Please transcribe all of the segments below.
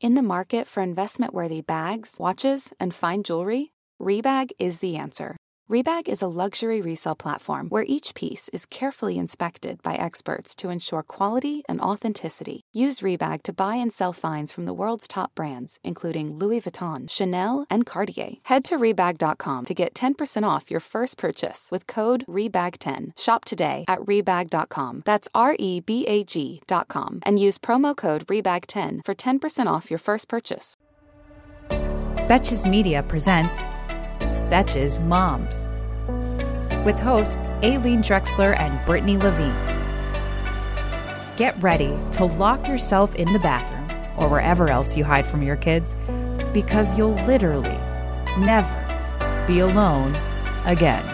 In the market for investment-worthy bags, watches, and fine jewelry, Rebag is the answer. Rebag is a luxury resale platform where each piece is carefully inspected by experts to ensure quality and authenticity. Use Rebag to buy and sell finds from the world's top brands, including Louis Vuitton, Chanel, and Cartier. Head to Rebag.com to get 10% off your first purchase with code REBAG10. Shop today at Rebag.com. That's REBAG.com. And use promo code REBAG10 for 10% off your first purchase. Betches Media presents Betches Moms, with hosts Aileen Drexler and Brittany Levine. Get ready to lock yourself in the bathroom or wherever else you hide from your kids, because you'll literally never be alone again.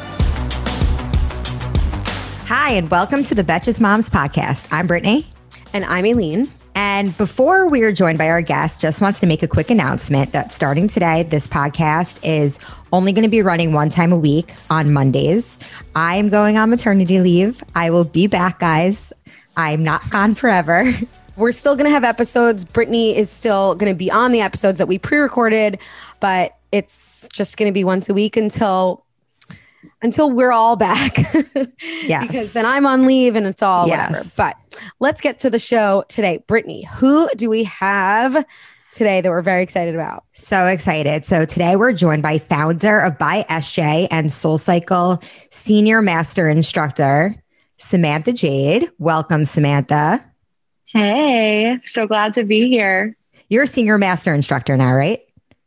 Hi, and welcome to the Betches Moms podcast. I'm Brittany. And I'm Aileen. And before we are joined by our guest, just wants to make a quick announcement that starting today, this podcast is only going to be running one time a week on Mondays. I am going on maternity leave. I will be back, guys. I'm not gone forever. We're still going to have episodes. Brittany is still going to be on the episodes that we pre-recorded, but it's just going to be once a week until we're all back. Yes. Because then I'm on leave and it's all whatever. But let's get to the show today. Brittany, who do we have today that we're very excited about? So excited. So today we're joined by founder of By SJ and SoulCycle Senior Master Instructor, Samantha Jade. Welcome, Samantha. Hey, so glad to be here. You're a Senior Master Instructor now, right?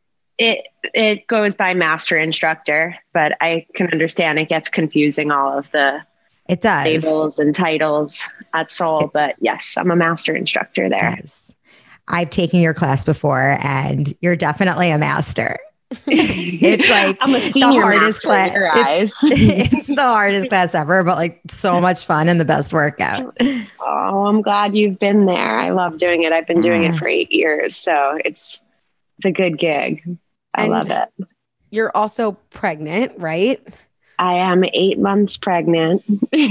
It goes by Master Instructor, but I can understand it gets confusing, all of the labels and titles at Soul. But yes, I'm a Master Instructor there. I've taken your class before, and you're definitely a master. It's like I'm a senior, the hardest class. It's the hardest class ever, but like so much fun and the best workout. Oh, I'm glad you've been there. I love doing it. I've been doing it for 8 years, so it's a good gig. I love it. You're also pregnant, right? I am 8 months pregnant,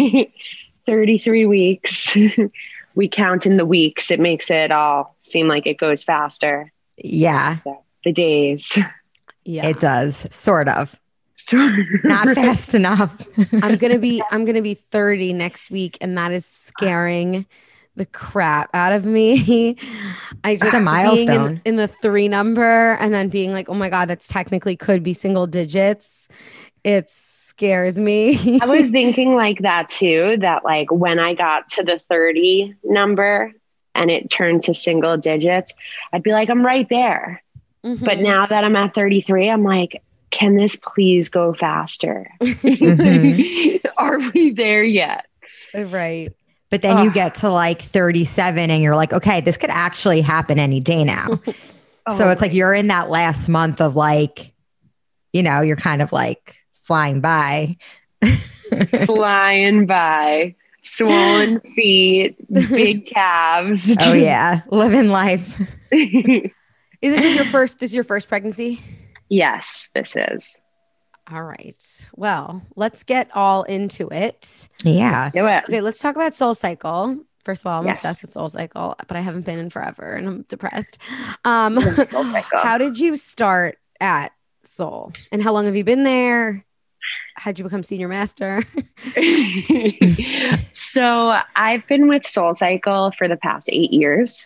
33 weeks. We count in the weeks. It makes it all seem like it goes faster. Yeah. The days. Yeah. It does. Sort of. Not fast enough. I'm gonna be 30 next week, and that is scaring the crap out of me. I just a milestone being in the 3 number and then being like, oh my God, that's technically could be single digits. It scares me. I was thinking like that too, that like when I got to the 30 number and it turned to single digits, I'd be like, I'm right there. Mm-hmm. But now that I'm at 33, I'm like, can this please go faster? Mm-hmm. Are we there yet? Right. But then you get to like 37 and you're like, okay, this could actually happen any day now. So it's like you're in that last month of like, you're kind of like flying by. Flying by. Swollen feet, big calves. Oh yeah. Living life. This is your first pregnancy? Yes, this is. All right. Well, let's get all into it. Yeah. Do it. Okay, let's talk about SoulCycle. First of all, I'm obsessed with SoulCycle, but I haven't been in forever and I'm depressed. How did you start at Soul? And how long have you been there? How'd you become senior master? So I've been with SoulCycle for the past 8 years.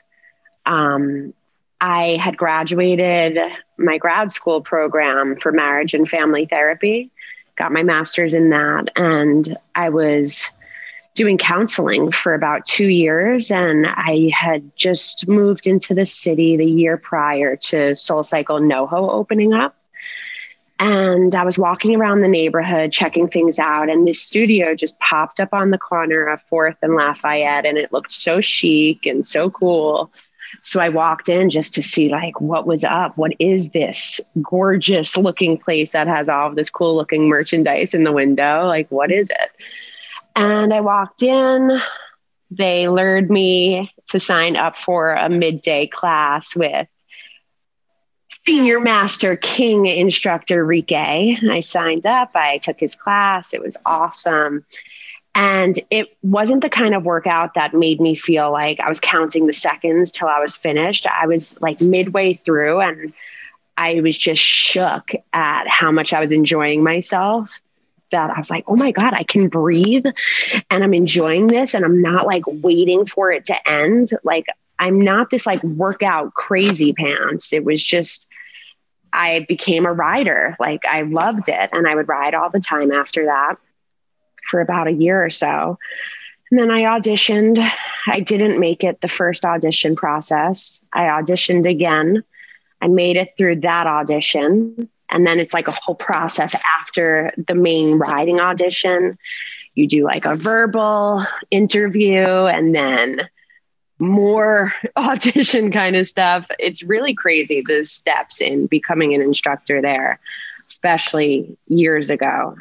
I had graduated my grad school program for marriage and family therapy, got my master's in that, and I was doing counseling for about 2 years. And I had just moved into the city the year prior to SoulCycle NoHo opening up. And I was walking around the neighborhood, checking things out, and this studio just popped up on the corner of 4th and Lafayette, and it looked so chic and so cool. So I walked in just to see like what was up. What is this gorgeous looking place that has all of this cool looking merchandise in the window? Like, what is it? And I walked in. They lured me to sign up for a midday class with Senior Master King Instructor Rike. I signed up. I took his class. It was awesome. And it wasn't the kind of workout that made me feel like I was counting the seconds till I was finished. I was like midway through and I was just shook at how much I was enjoying myself, that I was like, oh my God, I can breathe and I'm enjoying this. And I'm not like waiting for it to end. Like, I'm not this like workout crazy pants. It was just, I became a rider. Like, I loved it. And I would ride all the time after that for about a year or so. And then I auditioned. I didn't make it the first audition process. I auditioned again. I made it through that audition. And then it's like a whole process after the main riding audition. You do like a verbal interview and then more audition kind of stuff. It's really crazy, the steps in becoming an instructor there, especially years ago.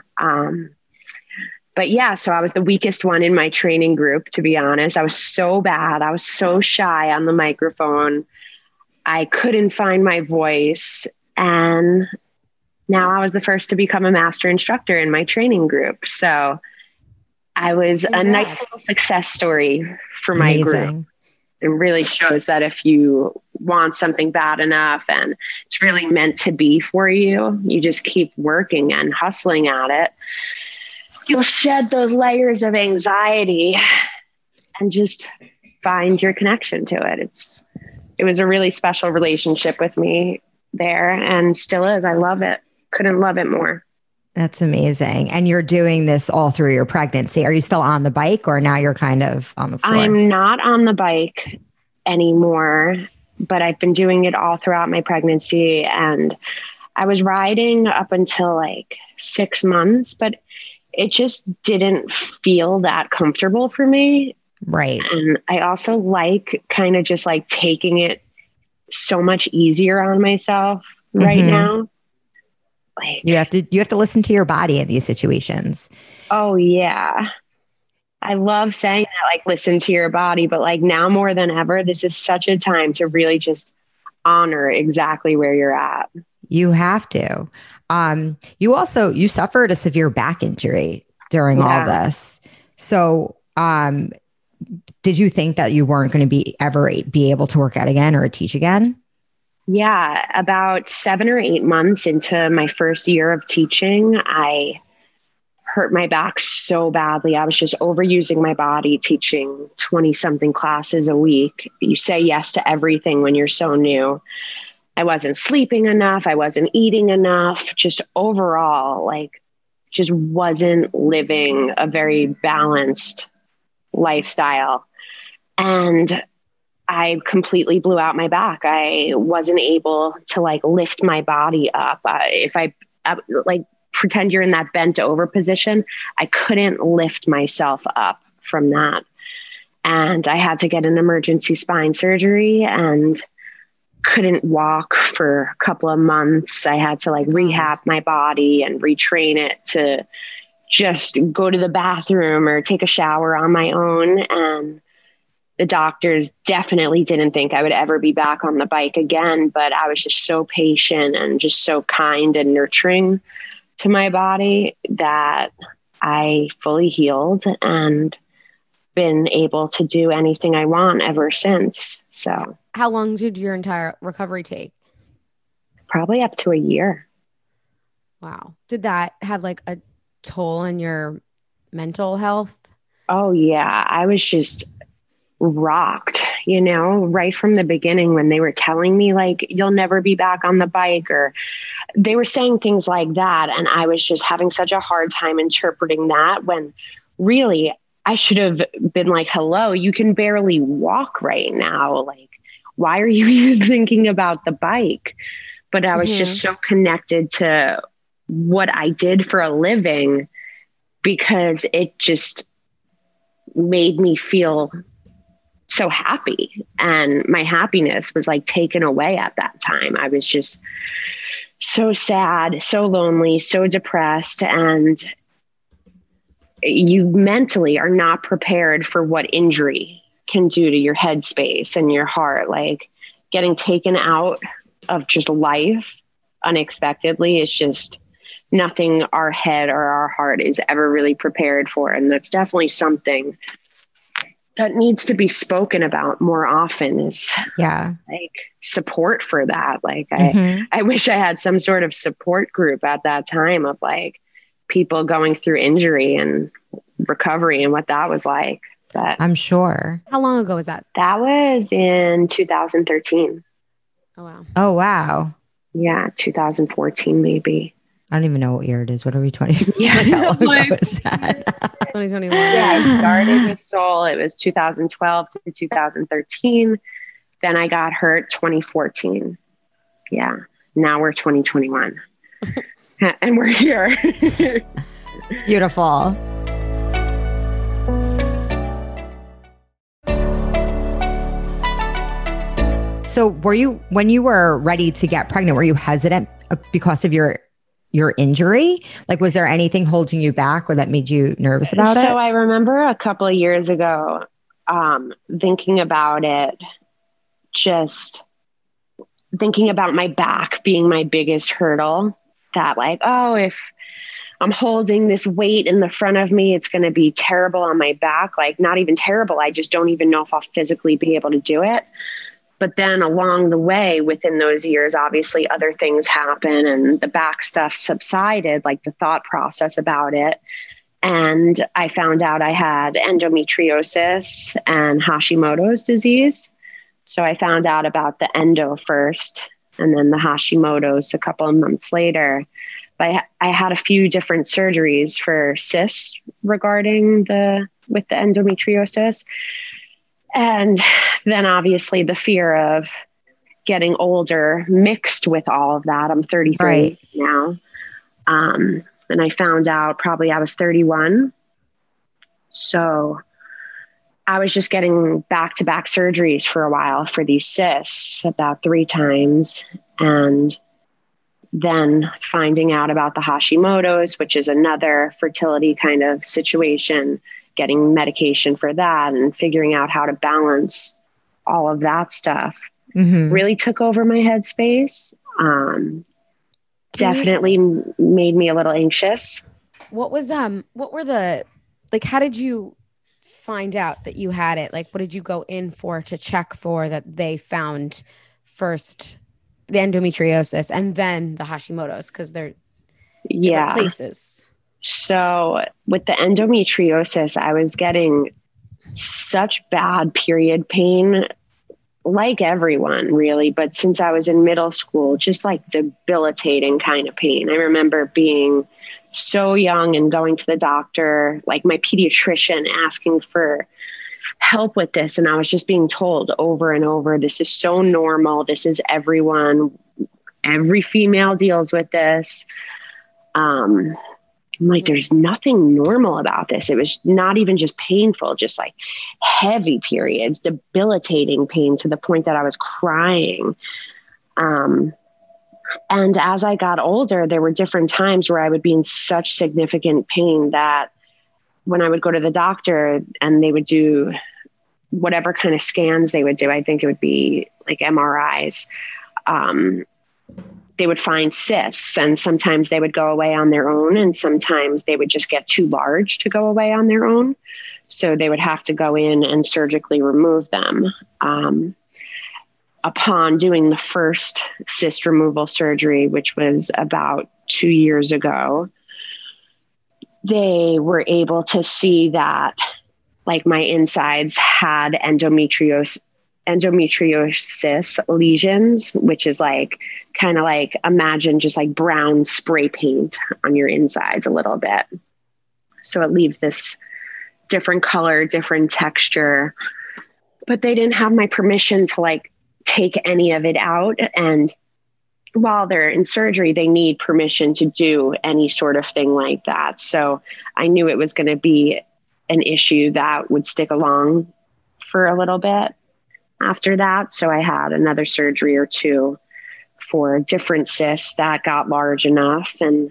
But yeah, so I was the weakest one in my training group, to be honest. I was so bad. I was so shy on the microphone. I couldn't find my voice. And now I was the first to become a master instructor in my training group. So I was a nice little success story for my group. It really shows that if you want something bad enough and it's really meant to be for you, you just keep working and hustling at it, you'll shed those layers of anxiety and just find your connection to it. It was a really special relationship with me there and still is. I love it. Couldn't love it more. That's amazing. And you're doing this all through your pregnancy. Are you still on the bike or now you're kind of on the floor? I'm not on the bike anymore, but I've been doing it all throughout my pregnancy. And I was riding up until like 6 months, but it just didn't feel that comfortable for me. Right. And I also like kind of just like taking it so much easier on myself right now. Like, you have to listen to your body in these situations. Oh yeah. I love saying that, like, listen to your body, but like now more than ever, this is such a time to really just honor exactly where you're at. You have to. You suffered a severe back injury during all this. So, did you think that you weren't going to be able to work out again or teach again? Yeah, about 7 or 8 months into my first year of teaching, I hurt my back so badly. I was just overusing my body, teaching 20-something classes a week. You say yes to everything when you're so new. I wasn't sleeping enough. I wasn't eating enough. Just overall, like, just wasn't living a very balanced lifestyle. And I completely blew out my back. I wasn't able to like lift my body up. If I like pretend you're in that bent over position, I couldn't lift myself up from that. And I had to get an emergency spine surgery and couldn't walk for a couple of months. I had to like rehab my body and retrain it to just go to the bathroom or take a shower on my own. And the doctors definitely didn't think I would ever be back on the bike again, but I was just so patient and just so kind and nurturing to my body that I fully healed and been able to do anything I want ever since. So, how long did your entire recovery take? Probably up to a year. Wow. Did that have like a toll on your mental health? Oh yeah. I was just rocked, right from the beginning when they were telling me like, you'll never be back on the bike, or they were saying things like that. And I was just having such a hard time interpreting that when really I should have been like, hello, you can barely walk right now. Like, why are you even thinking about the bike? But I was just so connected to what I did for a living because it just made me feel so happy, and my happiness was like taken away at that time. I was just so sad, so lonely, so depressed, and you mentally are not prepared for what injury can do to your headspace and your heart. Like, getting taken out of just life unexpectedly is just nothing our head or our heart is ever really prepared for. And that's definitely something that needs to be spoken about more often, is like support for that. Like I wish I had some sort of support group at that time of like people going through injury and recovery and what that was like. But I'm sure. How long ago was that? That was in 2013. Oh, wow. Oh, wow. Yeah. 2014, maybe. I don't even know what year it is. What are we, 20? Yeah. How long ago was that? 2021. Yeah, I started with Soul. It was 2012 to 2013. Then I got hurt 2014. Yeah. Now we're 2021. And we're here. Beautiful. So when you were ready to get pregnant, were you hesitant because of your injury? Like, was there anything holding you back or that made you nervous about it? So I remember a couple of years ago, thinking about it, just thinking about my back being my biggest hurdle, that like, oh, if I'm holding this weight in the front of me, it's going to be terrible on my back. Like, not even terrible. I just don't even know if I'll physically be able to do it. But then along the way, within those years, obviously other things happen and the back stuff subsided, like the thought process about it. And I found out I had endometriosis and Hashimoto's disease. So I found out about the endo first and then the Hashimoto's a couple of months later. But I had a few different surgeries for cysts regarding with the endometriosis. And then obviously the fear of getting older mixed with all of that. I'm 33 now. And I found out probably I was 31. So I was just getting back-to-back surgeries for a while for these cysts, about 3 times. And then finding out about the Hashimoto's, which is another fertility kind of situation, getting medication for that and figuring out how to balance all of that stuff really took over my headspace. Definitely made me a little anxious. What were how did you find out that you had it? Like, what did you go in for to check for that they found first the endometriosis and then the Hashimoto's? Because they're different places. So with the endometriosis, I was getting such bad period pain, like everyone really, but since I was in middle school, just like debilitating kind of pain. I remember being so young and going to the doctor, like my pediatrician asking for help with this. And I was just being told over and over, this is so normal. This is everyone. Every female deals with this. I'm like, there's nothing normal about this. It was not even just painful, just like heavy periods, debilitating pain to the point that I was crying. And as I got older, there were different times where I would be in such significant pain that when I would go to the doctor and they would do whatever kind of scans they would do, I think it would be like MRIs, they would find cysts, and sometimes they would go away on their own, and sometimes they would just get too large to go away on their own. So they would have to go in and surgically remove them. Upon doing the first cyst removal surgery, which was about 2 years ago, they were able to see that like my insides had endometriosis lesions, which is like kind of like, imagine just like brown spray paint on your insides a little bit. So it leaves this different color, different texture, but they didn't have my permission to like take any of it out. And while they're in surgery, they need permission to do any sort of thing like that. So I knew it was going to be an issue that would stick along for a little bit after that. So I had another surgery or two for different cysts that got large enough. And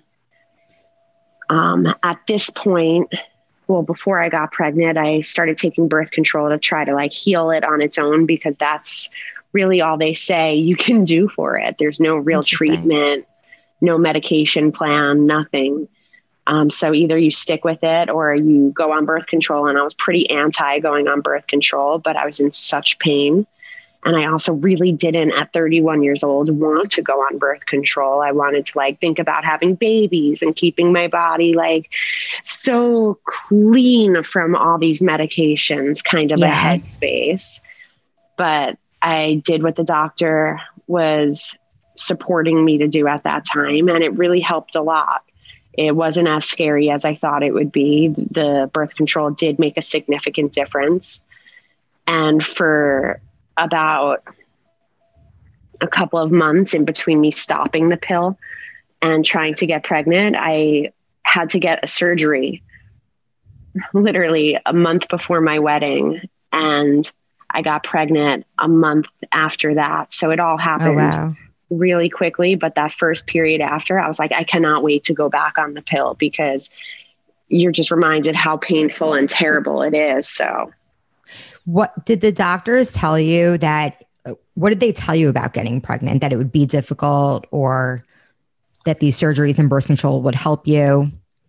at this point, well, before I got pregnant, I started taking birth control to try to like heal it on its own, because that's really all they say you can do for it. There's no real treatment, no medication plan, nothing. So either you stick with it or you go on birth control. And I was pretty anti going on birth control, but I was in such pain. And I also really didn't, at 31 years old, want to go on birth control. I wanted to like think about having babies and keeping my body like so clean from all these medications, kind of a headspace. But I did what the doctor was supporting me to do at that time. And it really helped a lot. It wasn't as scary as I thought it would be. The birth control did make a significant difference. And for about a couple of months in between me stopping the pill and trying to get pregnant, I had to get a surgery literally a month before my wedding. And I got pregnant a month after that. So it all happened really quickly. But that first period after, I was like, I cannot wait to go back on the pill, because you're just reminded how painful and terrible it is. So what did the doctors tell you what did they tell you about getting pregnant? That it would be difficult, or that these surgeries and birth control would help you?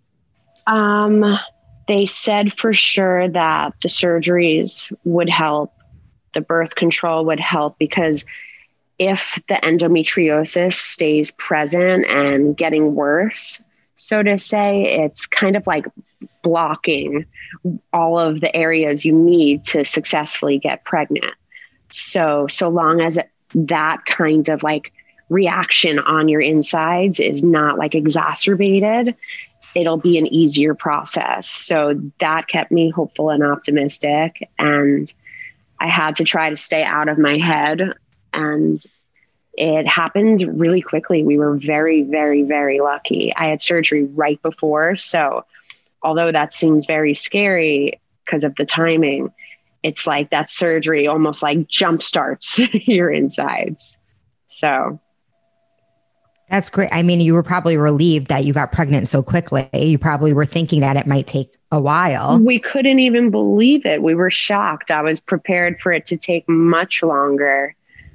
They said for sure that the surgeries would help. The birth control would help, because if the endometriosis stays present and getting worse, so to say, it's kind of like blocking all of the areas you need to successfully get pregnant. So long as that kind of like reaction on your insides is not like exacerbated, it'll be an easier process. So that kept me hopeful and optimistic. And I had to try to stay out of my head, and it happened really quickly. We were very, very, very lucky. I had surgery right before. So although that seems very scary because of the timing, it's like that surgery almost like jumpstarts your insides. So that's great. I mean, you were probably relieved that you got pregnant so quickly. You probably were thinking that it might take a while. We couldn't even believe it. We were shocked. I was prepared for it to take much longer.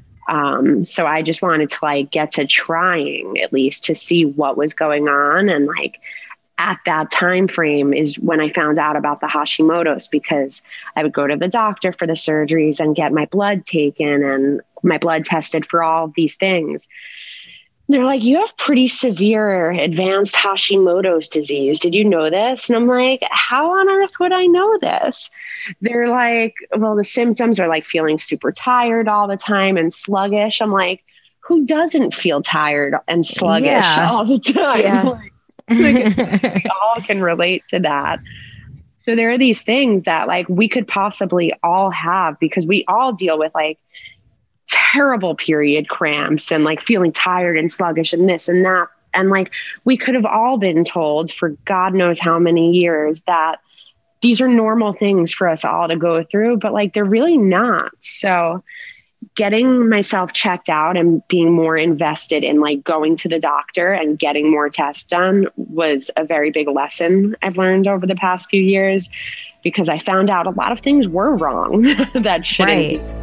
So I just wanted to like get to trying at least to see what was going on. And like at that time frame is when I found out about the Hashimoto's, because I would go to the doctor for the surgeries and get my blood taken and my blood tested for all of these things. They're like, you have pretty severe advanced Hashimoto's disease. Did you know this? And I'm like, how on earth would I know this? They're like, well, the symptoms are like feeling super tired all the time and sluggish. I'm like, who doesn't feel tired and sluggish all the time? Yeah. We all can relate to that. So there are these things that like we could possibly all have, because we all deal with like terrible period cramps and like feeling tired and sluggish and this and that. And like, we could have all been told for God knows how many years that these are normal things for us all to go through, but like, they're really not. So getting myself checked out and being more invested in like going to the doctor and getting more tests done was a very big lesson I've learned over the past few years, because I found out a lot of things were wrong that shouldn't be.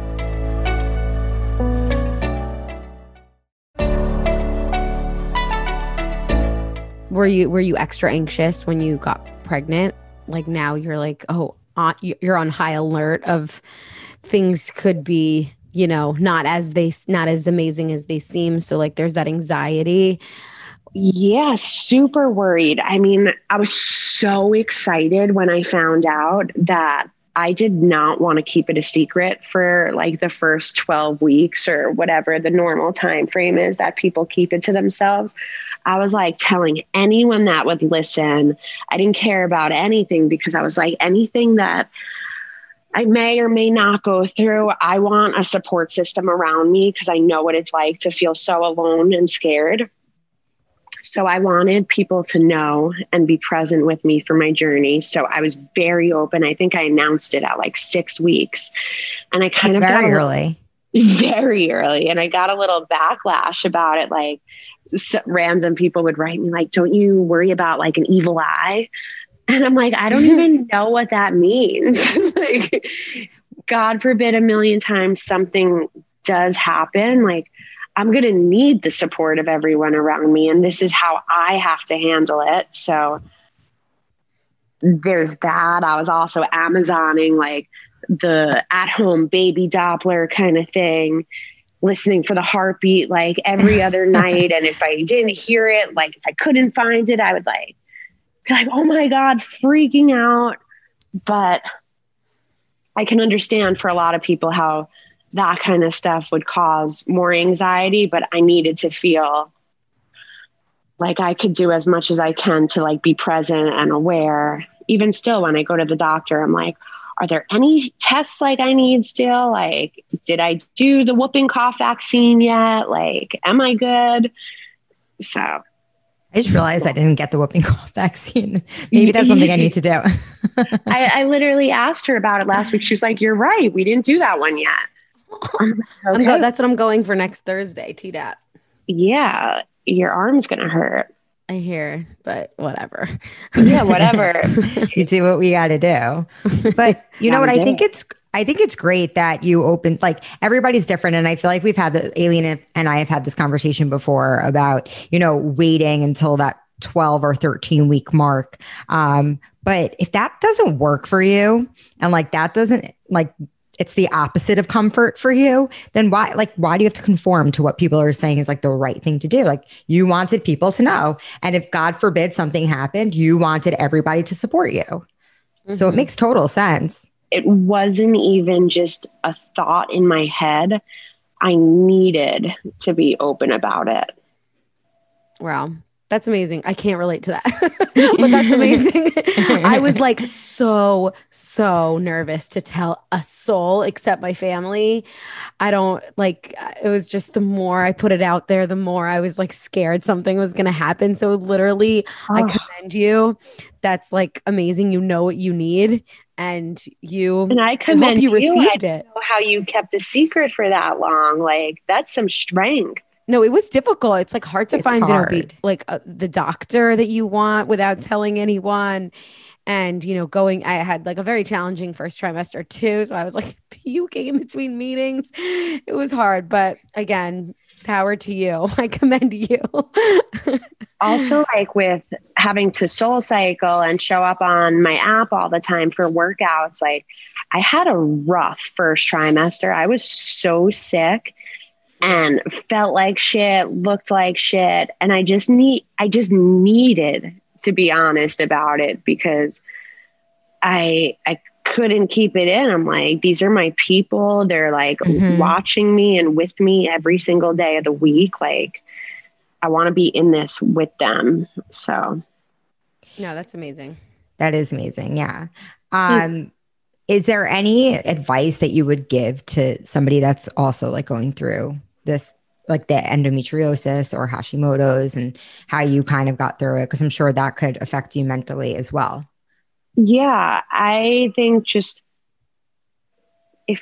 Were you extra anxious when you got pregnant? Like now you're like, you're on high alert of things could be, not as amazing as they seem. So like there's that anxiety. Yeah, super worried. I mean, I was so excited when I found out that I did not want to keep it a secret for like the first 12 weeks or whatever the normal time frame is that people keep it to themselves. I was like telling anyone that would listen. I didn't care about anything, because I was like, anything that I may or may not go through, I want a support system around me, because I know what it's like to feel so alone and scared. So I wanted people to know and be present with me for my journey. So I was very open. I think I announced it at like 6 weeks, and I kind of very early. And I got a little backlash about it. Like random people would write me like, don't you worry about like an evil eye? And I'm like, I don't even know what that means. Like, God forbid a million times something does happen. Like, I'm going to need the support of everyone around me. And this is how I have to handle it. So there's that. I was also Amazoning like the at-home baby Doppler kind of thing, listening for the heartbeat like every other night. And if I didn't hear it, like if I couldn't find it, I would like be like, oh my God, freaking out. But I can understand for a lot of people how that kind of stuff would cause more anxiety, but I needed to feel like I could do as much as I can to like be present and aware. Even still, when I go to the doctor, I'm like, are there any tests like I need still? Like, did I do the whooping cough vaccine yet? Like, am I good? So I just realized I didn't get the whooping cough vaccine. Maybe that's something I need to do. I literally asked her about it last week. She was like, you're right. We didn't do that one yet. Okay. That's what I'm going for next Thursday, TDAP. Yeah. Your arm's going to hurt. I hear, but whatever. Yeah, whatever. You do what we got to do. But you know what? I think it's great that you opened, like everybody's different. And I feel like Aileen and I have had this conversation before about, waiting until that 12 or 13 week mark. But if that doesn't work for you and like that doesn't like, it's the opposite of comfort for you, then why do you have to conform to what people are saying is like the right thing to do? Like you wanted people to know. And if God forbid something happened, you wanted everybody to support you. Mm-hmm. So it makes total sense. It wasn't even just a thought in my head. I needed to be open about it. Wow. That's amazing. I can't relate to that, but that's amazing. I was like so nervous to tell a soul except my family. It was just the more I put it out there, the more I was like scared something was going to happen. So literally I commend you. That's like amazing. You know what you need and I commend hope you received it. Know how you kept a secret for that long. Like that's some strength. No, it was difficult. It's like hard to find, the doctor that you want without telling anyone. And, I had like a very challenging first trimester too. So I was like puking in between meetings. It was hard, but again, power to you. I commend you. Also, like with having to soul cycle and show up on my app all the time for workouts, like I had a rough first trimester. I was so sick. And felt like shit, looked like shit. And I just needed to be honest about it because I couldn't keep it in. I'm like, these are my people. They're like watching me and with me every single day of the week. Like I want to be in this with them. So. No, that's amazing. That is amazing. Yeah. Is there any advice that you would give to somebody that's also like going through this, like the endometriosis or Hashimoto's and how you kind of got through it? Because I'm sure that could affect you mentally as well. Yeah, I think just if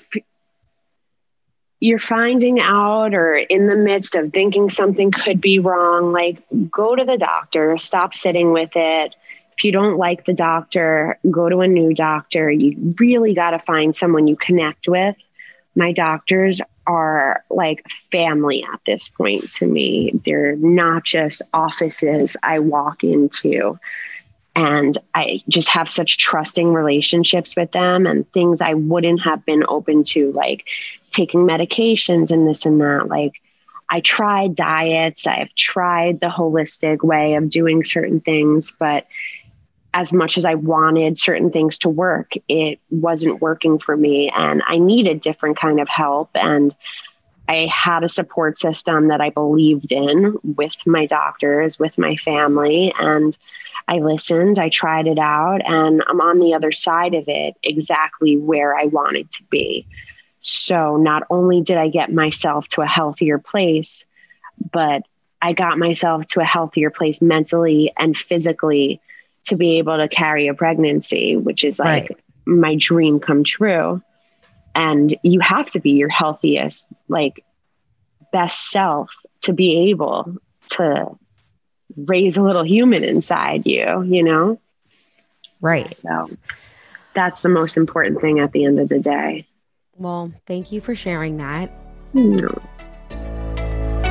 you're finding out or in the midst of thinking something could be wrong, like go to the doctor, stop sitting with it. If you don't like the doctor, go to a new doctor. You really got to find someone you connect with. My doctors are like family at this point to me. They're not just offices I walk into. And I just have such trusting relationships with them and things I wouldn't have been open to, like taking medications and this and that. Like I tried diets. I've tried the holistic way of doing certain things, but as much as I wanted certain things to work, it wasn't working for me. And I needed different kind of help. And I had a support system that I believed in with my doctors, with my family. And I listened, I tried it out, and I'm on the other side of it, exactly where I wanted to be. So not only did I get myself to a healthier place, but I got myself to a healthier place mentally and physically to be able to carry a pregnancy, which is like my dream come true. And you have to be your healthiest, like best self to be able to raise a little human inside you, you know? Right. So that's the most important thing at the end of the day. Well, thank you for sharing that. No.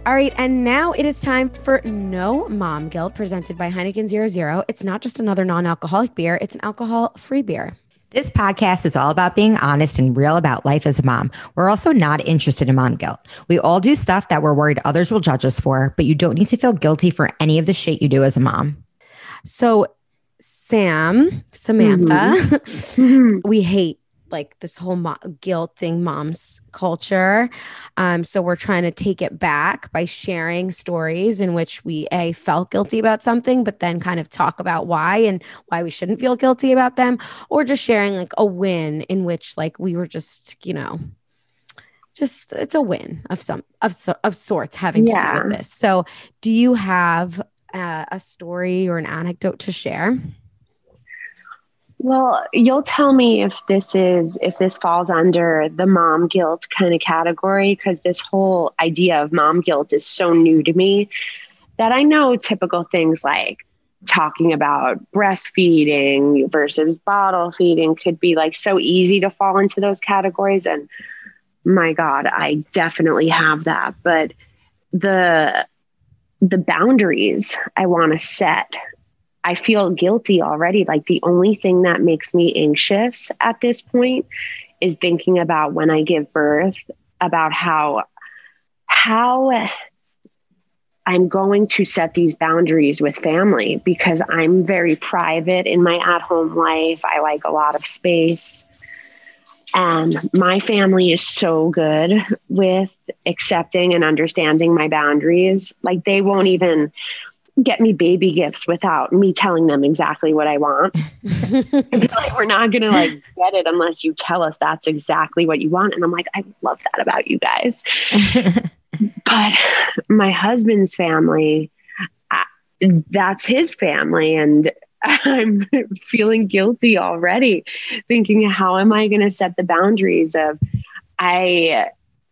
All right, and now it is time for No Mom Guilt, presented by Heineken 00. It's not just another non-alcoholic beer, it's an alcohol-free beer. This podcast is all about being honest and real about life as a mom. We're also not interested in mom guilt. We all do stuff that we're worried others will judge us for, but you don't need to feel guilty for any of the shit you do as a mom. So, Samantha, we hate like this whole guilting moms culture. So we're trying to take it back by sharing stories in which we felt guilty about something, but then kind of talk about why and why we shouldn't feel guilty about them, or just sharing like a win in which like we were just, just it's a win of sorts having to do with this. So do you have a story or an anecdote to share? Well, you'll tell me if this falls under the mom guilt kind of category, because this whole idea of mom guilt is so new to me that I know typical things like talking about breastfeeding versus bottle feeding could be like so easy to fall into those categories. And my God, I definitely have that. But the boundaries I want to set, I feel guilty already. Like the only thing that makes me anxious at this point is thinking about when I give birth, about how I'm going to set these boundaries with family, because I'm very private in my at-home life. I like a lot of space. And my family is so good with accepting and understanding my boundaries. Like they won't even get me baby gifts without me telling them exactly what I want. It's like, we're not going to like get it unless you tell us that's exactly what you want. And I'm like, I love that about you guys. But my husband's family, that's his family. And I'm feeling guilty already, thinking, how am I going to set the boundaries of, I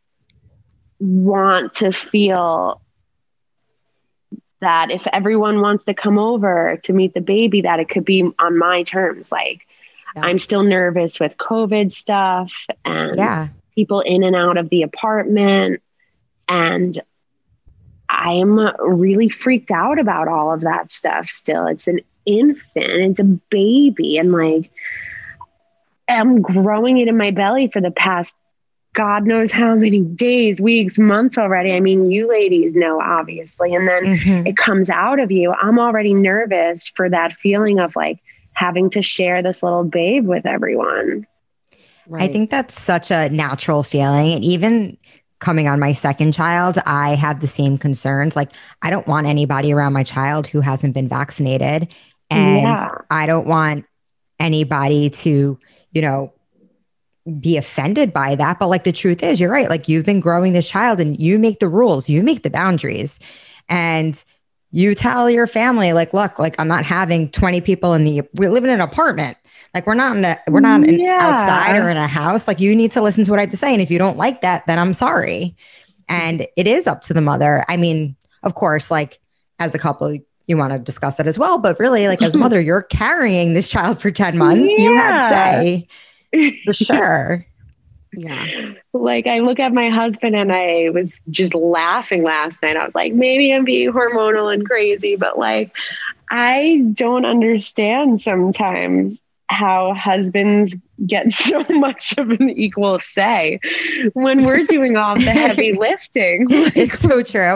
want to feel that if everyone wants to come over to meet the baby, that it could be on my terms. Like I'm still nervous with COVID stuff and people in and out of the apartment. And I'm really freaked out about all of that stuff still. It's an infant, it's a baby. And like, I'm growing it in my belly for the past God knows how many days, weeks, months already. I mean, you ladies know, obviously. And then it comes out of you. I'm already nervous for that feeling of like having to share this little babe with everyone. Right. I think that's such a natural feeling. And even coming on my second child, I have the same concerns. Like, I don't want anybody around my child who hasn't been vaccinated. And I don't want anybody to, be offended by that. But like, the truth is, you're right. Like, you've been growing this child and you make the rules, you make the boundaries, and you tell your family, like, look, like, I'm not having 20 people we live in an apartment. Like, we're not outside or in a house. Like, you need to listen to what I have to say. And if you don't like that, then I'm sorry. And it is up to the mother. I mean, of course, like, as a couple, you want to discuss that as well. But really, like, as a mother, you're carrying this child for 10 months. Yeah. You have say. For sure. Yeah. Like, I look at my husband and I was just laughing last night. I was like, maybe I'm being hormonal and crazy, but like, I don't understand sometimes how husbands get so much of an equal say when we're doing all the heavy lifting. Like, it's so true.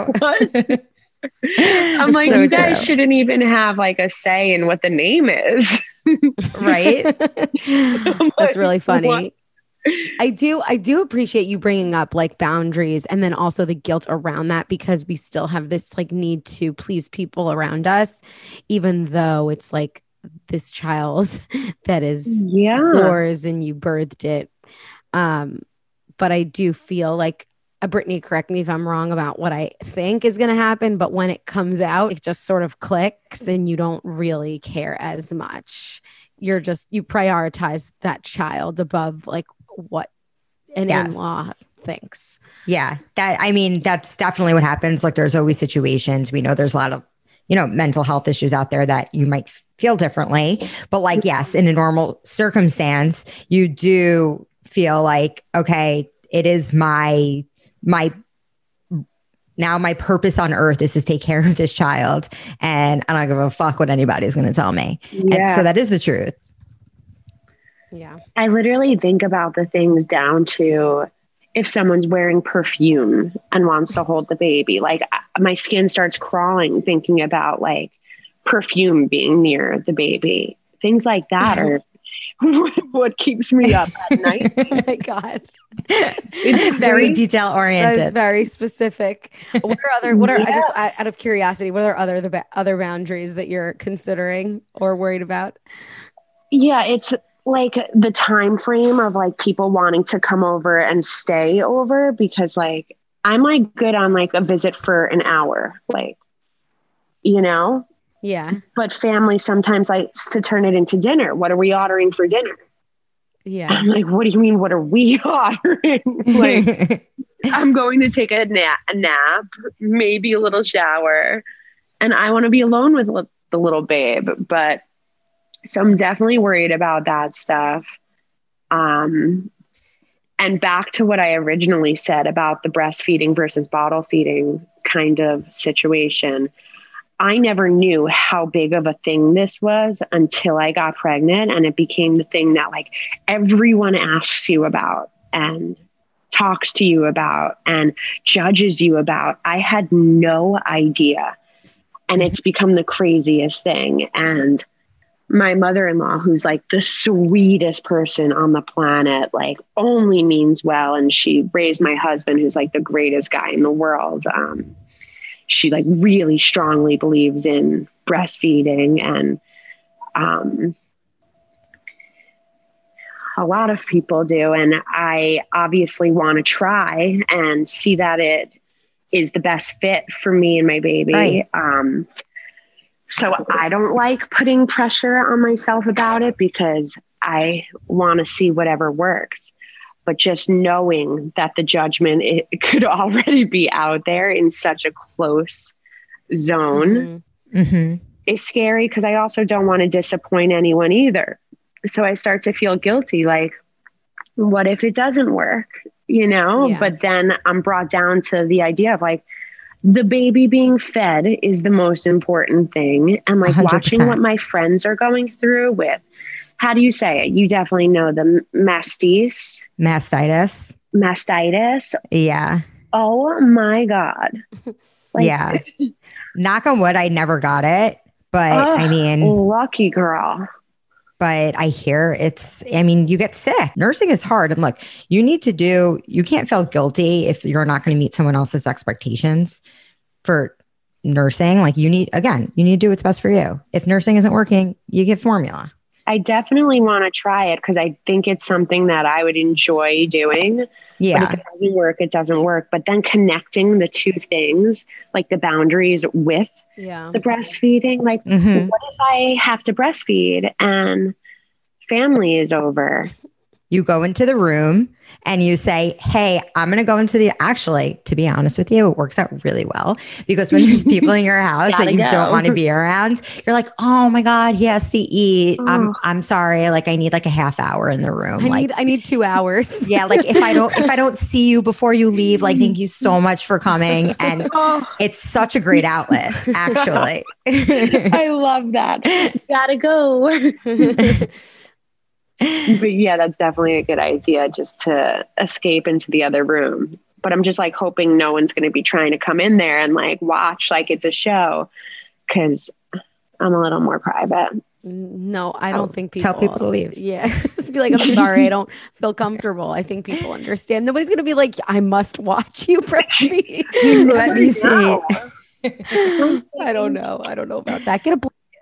I'm like, so you guys shouldn't even have like a say in what the name is. Right. That's really funny. What? I do appreciate you bringing up like boundaries and then also the guilt around that, because we still have this like need to please people around us, even though it's like this child that is yours and you birthed it. But I do feel like, Brittany, correct me if I'm wrong about what I think is going to happen, but when it comes out, it just sort of clicks and you don't really care as much. You prioritize that child above like what an in-law thinks. Yeah. That's definitely what happens. Like, there's always situations. We know there's a lot of, mental health issues out there that you might feel differently, but like, yes, in a normal circumstance, you do feel like, okay, it is my now my purpose on earth is to take care of this child. And I don't give a fuck what anybody's going to tell me. Yeah. And so that is the truth. Yeah. I literally think about the things down to if someone's wearing perfume and wants to hold the baby, like my skin starts crawling thinking about like perfume being near the baby. Things like that are what keeps me up at night. Oh my God. It's very detail oriented. That's very specific. What are just out of curiosity, what are other boundaries that you're considering or worried about? Yeah, it's like the time frame of like people wanting to come over and stay over, because like I'm like good on like a visit for an hour, like, you know? Yeah. But family sometimes likes to turn it into dinner. What are we ordering for dinner? Yeah. I'm like, what do you mean? What are we ordering? Like, I'm going to take a nap, maybe a little shower, and I want to be alone with the little babe. But so I'm definitely worried about that stuff. And back to what I originally said about the breastfeeding versus bottle feeding kind of situation. I never knew how big of a thing this was until I got pregnant, and it became the thing that like everyone asks you about and talks to you about and judges you about. I had no idea. And it's become the craziest thing. And my mother-in-law, who's like the sweetest person on the planet, like only means well. And she raised my husband, who's like the greatest guy in the world. She like really strongly believes in breastfeeding, and a lot of people do. And I obviously want to try and see that it is the best fit for me and my baby. Right. So I don't like putting pressure on myself about it because I want to see whatever works. But just knowing that the judgment, it could already be out there in such a close zone is scary, because I also don't want to disappoint anyone either. So I start to feel guilty, like, what if it doesn't work, you know? Yeah. But then I'm brought down to the idea of like, the baby being fed is the most important thing. And like 100%. Watching what my friends are going through with, how do you say it? You definitely know the mastitis. Yeah. Oh my God. Like, yeah. Knock on wood, I never got it. But I mean, lucky girl. But I hear you get sick. Nursing is hard. And look, you can't feel guilty if you're not going to meet someone else's expectations for nursing. Like you need to do what's best for you. If nursing isn't working, you get formula. I definitely want to try it because I think it's something that I would enjoy doing. Yeah. But if it doesn't work, it doesn't work. But then connecting the two things, like the boundaries with the breastfeeding, like what if I have to breastfeed and family is over? You go into the room and you say, hey, I'm going to go into actually, to be honest with you, it works out really well because when there's people in your house that you don't want to be around, you're like, oh my God, he has to eat. I'm sorry. Like I need like a half hour in the room. I need 2 hours. Yeah. Like if I don't see you before you leave, like, thank you so much for coming. And it's such a great outlet, actually. I love that. Gotta go. But yeah, that's definitely a good idea, just to escape into the other room. But I'm just like hoping no one's going to be trying to come in there and like watch like it's a show, because I'm a little more private. No, I don't think people tell people to leave. Yeah. Just be like, I'm sorry, I don't feel comfortable. I think people understand. Nobody's going to be like, I must watch you breastfeed. Let me see. I don't know about that. Get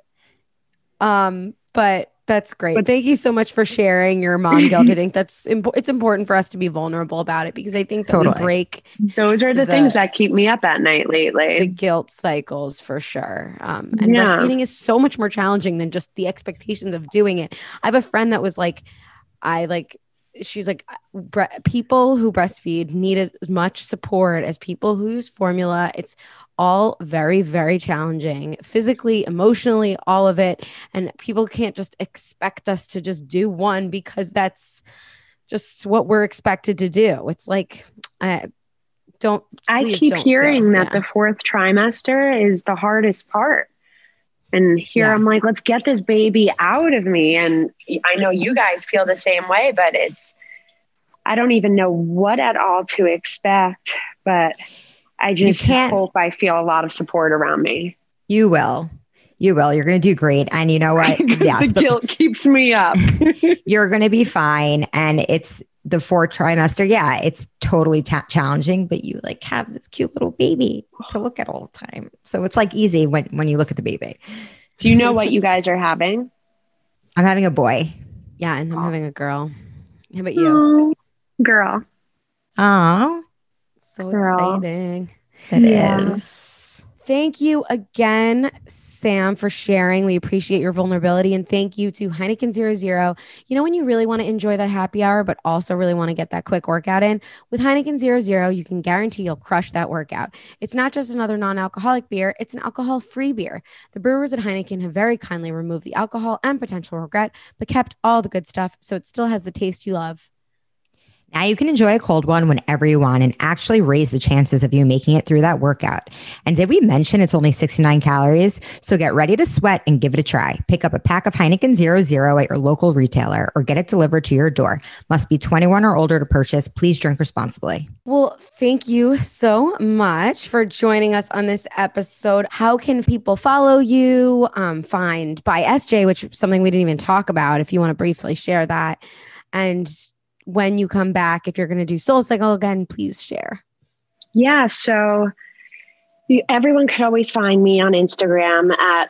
a but that's great. Thank you so much for sharing your mom guilt. I think it's important for us to be vulnerable about it, because I think that we break. Those are the things that keep me up at night lately. The guilt cycles for sure. And breastfeeding is so much more challenging than just the expectations of doing it. I have a friend that was like, she's like, people who breastfeed need as much support as people who use formula. It's all very, very challenging, physically, emotionally, all of it. And people can't just expect us to just do one because that's just what we're expected to do. It's like, I keep hearing that the fourth trimester is the hardest part. And here I'm like, let's get this baby out of me. And I know you guys feel the same way, but I don't even know what at all to expect, but I just hope I feel a lot of support around me. You will. You're going to do great. And you know what? Yes, the guilt keeps me up. You're going to be fine. And it's the fourth trimester. Yeah, it's totally challenging, but you like have this cute little baby to look at all the time. So it's like easy when you look at the baby. Do you know what you guys are having? I'm having a boy. Yeah, and I'm having a girl. How about you? Girl. Oh, so exciting. It is. Thank you again, Sam, for sharing. We appreciate your vulnerability. And thank you to Heineken 00. You know, when you really want to enjoy that happy hour, but also really want to get that quick workout in, with Heineken 00, you can guarantee you'll crush that workout. It's not just another non-alcoholic beer. It's an alcohol-free beer. The brewers at Heineken have very kindly removed the alcohol and potential regret, but kept all the good stuff, so it still has the taste you love. Now you can enjoy a cold one whenever you want and actually raise the chances of you making it through that workout. And did we mention it's only 69 calories? So get ready to sweat and give it a try. Pick up a pack of Heineken 00 at your local retailer or get it delivered to your door. Must be 21 or older to purchase. Please drink responsibly. Well, thank you so much for joining us on this episode. How can people follow you? Find by SJ, which is something we didn't even talk about, if you want to briefly share that. And when you come back, if you're going to do SoulCycle again, please share. Yeah. So everyone could always find me on Instagram at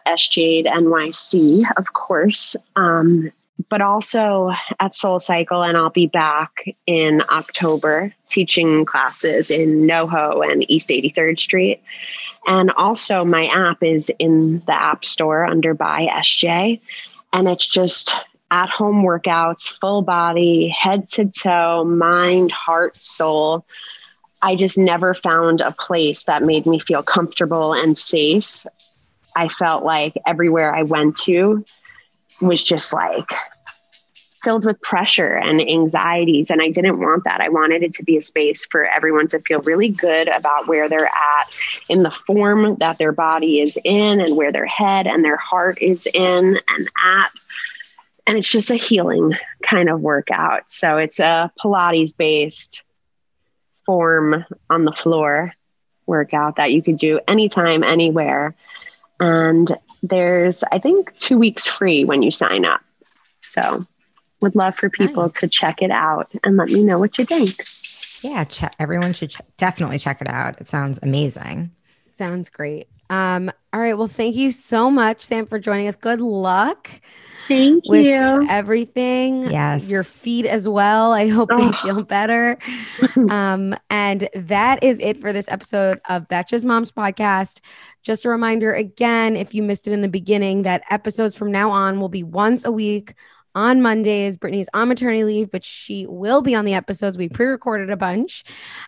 sjnyc, of course. But also at SoulCycle, and I'll be back in October teaching classes in NoHo and East 83rd Street. And also my app is in the App Store under by SJ. And it's just at-home workouts, full body, head to toe, mind, heart, soul. I just never found a place that made me feel comfortable and safe. I felt like everywhere I went to was just like filled with pressure and anxieties. And I didn't want that. I wanted it to be a space for everyone to feel really good about where they're at in the form that their body is in and where their head and their heart is in and at. And it's just a healing kind of workout. So it's a Pilates-based form on the floor workout that you could do anytime, anywhere. And there's, I think, 2 weeks free when you sign up. So would love for people to check it out and let me know what you think. Yeah, everyone should definitely check it out. It sounds amazing. Sounds great. All right. Well, thank you so much, Sam, for joining us. Good luck. Thank you. With everything. Yes. Your feet as well. I hope they feel better. And that is it for this episode of Betches Moms Podcast. Just a reminder again, if you missed it in the beginning, that episodes from now on will be once a week on Mondays. Brittany's on maternity leave, but she will be on the episodes. We pre-recorded a bunch.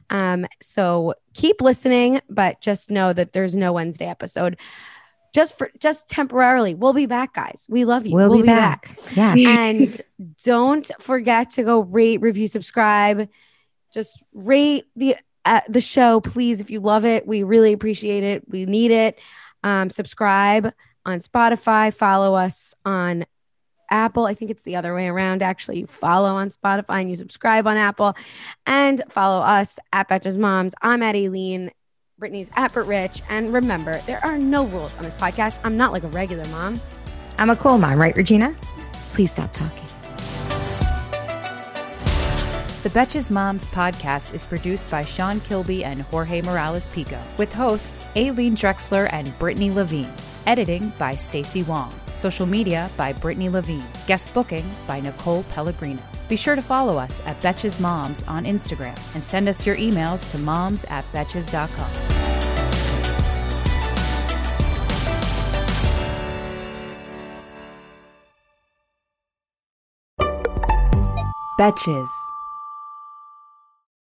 So keep listening, but just know that there's no Wednesday episode. Just temporarily. We'll be back, guys. We love you. We'll be back. Yeah. And don't forget to go rate, review, subscribe. Just rate the show, please. If you love it, we really appreciate it. We need it. Subscribe on Spotify. Follow us on Apple. I think it's the other way around. Actually, you follow on Spotify and you subscribe on Apple, and follow us at Betches Moms. I'm at Aileen. Brittany's at Britt Rich. And remember, there are no rules on this podcast. I'm not like a regular mom. I'm a cool mom, right, Regina? Please stop talking. The Betches Moms podcast is produced by Sean Kilby and Jorge Morales Pico, with hosts Aileen Drexler and Brittany Levine. Editing by Stacey Wong. Social media by Brittany Levine. Guest booking by Nicole Pellegrino. Be sure to follow us at Betches Moms on Instagram and send us your emails to moms@betches.com. Betches.